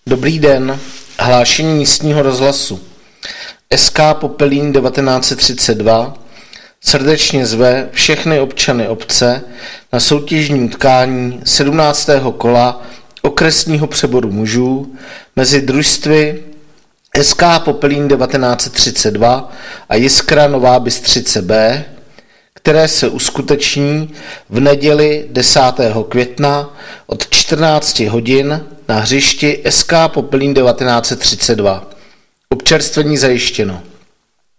Dobrý den, hlášení místního rozhlasu. SK Popelín 1932 srdečně zve všechny občany obce na soutěžní utkání 17. kola okresního přeboru mužů mezi družstvy SK Popelín 1932 a Jiskra Nová Bystřice B, které se uskuteční v neděli 10. května od 14 hodin na hřišti SK Popelín 1932. Občerstvení zajištěno.